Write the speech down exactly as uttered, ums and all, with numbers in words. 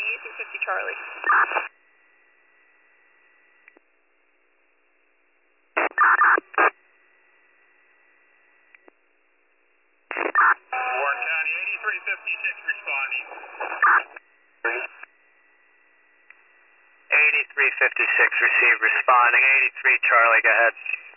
eighty-three fifty Charlie. Warren County, eighty-three fifty-six responding. eighty-three fifty-six received responding. eighty-three Charlie, go ahead.